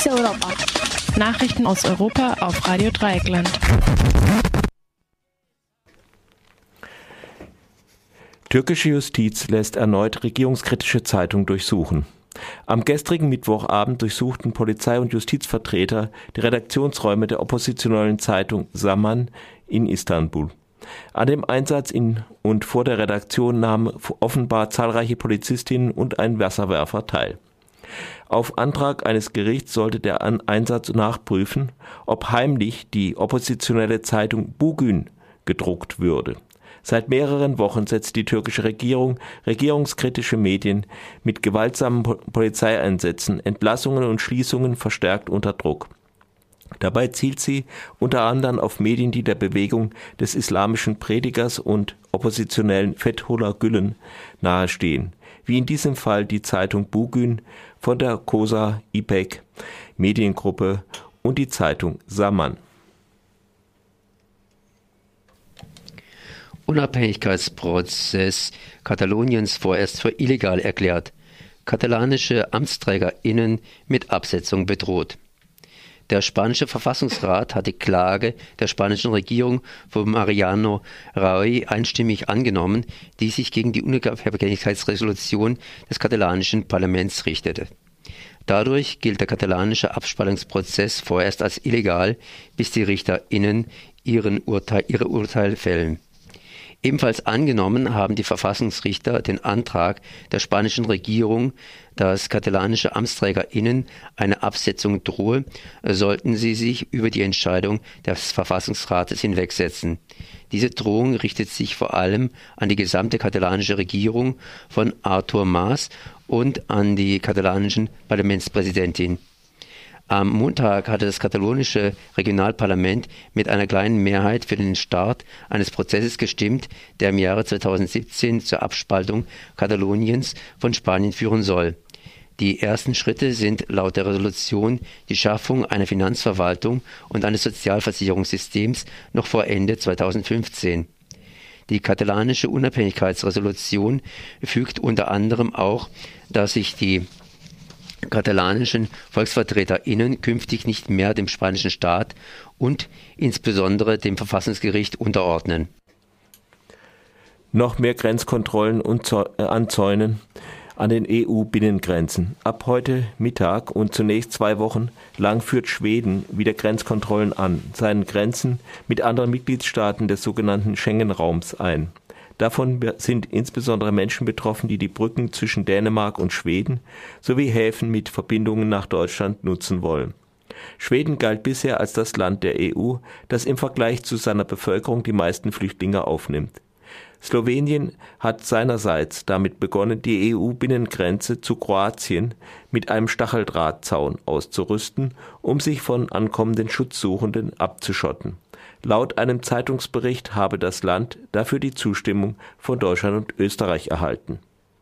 z Europa. Nachrichten aus Europa auf Radio Dreieckland. Türkische Justiz lässt erneut regierungskritische Zeitung durchsuchen. Am gestrigen Mittwochabend durchsuchten Polizei- und Justizvertreter die Redaktionsräume der oppositionellen Zeitung Zaman in Istanbul. An dem Einsatz in und vor der Redaktion nahmen offenbar zahlreiche Polizistinnen und ein Wasserwerfer teil. Auf Antrag eines Gerichts sollte der Einsatz nachprüfen, ob heimlich die oppositionelle Zeitung Bugün gedruckt würde. Seit mehreren Wochen setzt die türkische Regierung regierungskritische Medien mit gewaltsamen Polizeieinsätzen, Entlassungen und Schließungen verstärkt unter Druck. Dabei zielt sie unter anderem auf Medien, die der Bewegung des islamischen Predigers und Oppositionellen Fethullah Gülen nahestehen, wie in diesem Fall die Zeitung Bugün von der Koza İpek Mediengruppe und die Zeitung Zaman. Unabhängigkeitsprozess Kataloniens vorerst für illegal erklärt. Katalanische AmtsträgerInnen mit Absetzung bedroht. Der spanische Verfassungsrat hat die Klage der spanischen Regierung von Mariano Rajoy einstimmig angenommen, die sich gegen die Unabhängigkeitsresolution des katalanischen Parlaments richtete. Dadurch gilt der katalanische Abspaltungsprozess vorerst als illegal, bis die RichterInnen ihre Urteil fällen. Ebenfalls angenommen haben die Verfassungsrichter den Antrag der spanischen Regierung, dass katalanische AmtsträgerInnen eine Absetzung drohe, sollten sie sich über die Entscheidung des Verfassungsrates hinwegsetzen. Diese Drohung richtet sich vor allem an die gesamte katalanische Regierung von Artur Mas und an die katalanischen Parlamentspräsidentin. Am Montag hatte das katalonische Regionalparlament mit einer kleinen Mehrheit für den Start eines Prozesses gestimmt, der im Jahre 2017 zur Abspaltung Kataloniens von Spanien führen soll. Die ersten Schritte sind laut der Resolution die Schaffung einer Finanzverwaltung und eines Sozialversicherungssystems noch vor Ende 2015. Die katalanische Unabhängigkeitsresolution fügt unter anderem auch, dass sich die katalanischen VolksvertreterInnen künftig nicht mehr dem spanischen Staat und insbesondere dem Verfassungsgericht unterordnen. Noch mehr Grenzkontrollen und Anzäunen an den EU-Binnengrenzen. Ab heute Mittag und zunächst 2 Wochen lang führt Schweden wieder Grenzkontrollen an seinen Grenzen mit anderen Mitgliedstaaten des sogenannten Schengen-Raums ein. Davon sind insbesondere Menschen betroffen, die die Brücken zwischen Dänemark und Schweden sowie Häfen mit Verbindungen nach Deutschland nutzen wollen. Schweden galt bisher als das Land der EU, das im Vergleich zu seiner Bevölkerung die meisten Flüchtlinge aufnimmt. Slowenien hat seinerseits damit begonnen, die EU-Binnengrenze zu Kroatien mit einem Stacheldrahtzaun auszurüsten, um sich von ankommenden Schutzsuchenden abzuschotten. Laut einem Zeitungsbericht habe das Land dafür die Zustimmung von Deutschland und Österreich erhalten.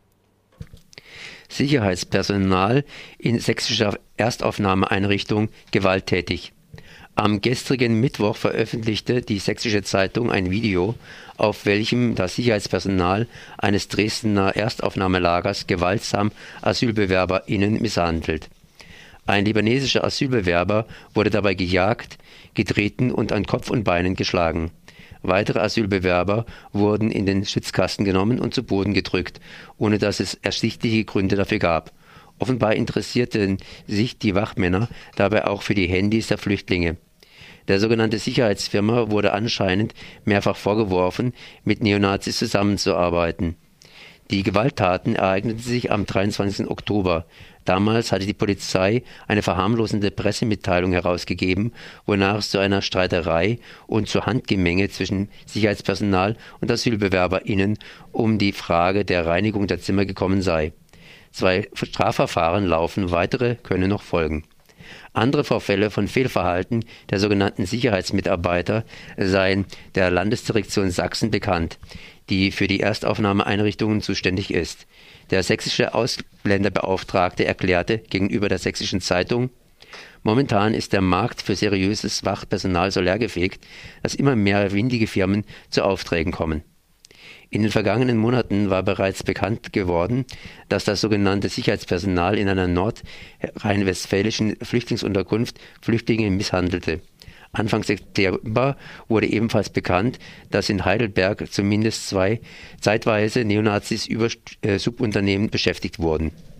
Sicherheitspersonal in sächsischer Erstaufnahmeeinrichtung gewalttätig. Am gestrigen Mittwoch veröffentlichte die Sächsische Zeitung ein Video, auf welchem das Sicherheitspersonal eines Dresdner Erstaufnahmelagers gewaltsam AsylbewerberInnen misshandelt. Ein libanesischer Asylbewerber wurde dabei gejagt, getreten und an Kopf und Beinen geschlagen. Weitere Asylbewerber wurden in den Schwitzkasten genommen und zu Boden gedrückt, ohne dass es ersichtliche Gründe dafür gab. Offenbar interessierten sich die Wachmänner dabei auch für die Handys der Flüchtlinge. Der sogenannte Sicherheitsfirma wurde anscheinend mehrfach vorgeworfen, mit Neonazis zusammenzuarbeiten. Die Gewalttaten ereigneten sich am 23. Oktober. Damals hatte die Polizei eine verharmlosende Pressemitteilung herausgegeben, wonach es zu einer Streiterei und zu Handgemenge zwischen Sicherheitspersonal und AsylbewerberInnen um die Frage der Reinigung der Zimmer gekommen sei. 2 Strafverfahren laufen, weitere können noch folgen. Andere Vorfälle von Fehlverhalten der sogenannten Sicherheitsmitarbeiter seien der Landesdirektion Sachsen bekannt, die für die Erstaufnahmeeinrichtungen zuständig ist. Der sächsische Ausländerbeauftragte erklärte gegenüber der Sächsischen Zeitung: Momentan ist der Markt für seriöses Wachpersonal so leergefegt, dass immer mehr windige Firmen zu Aufträgen kommen. In den vergangenen Monaten war bereits bekannt geworden, dass das sogenannte Sicherheitspersonal in einer nordrhein-westfälischen Flüchtlingsunterkunft Flüchtlinge misshandelte. Anfang September wurde ebenfalls bekannt, dass in Heidelberg zumindest 2 zeitweise Neonazis über Subunternehmen beschäftigt wurden.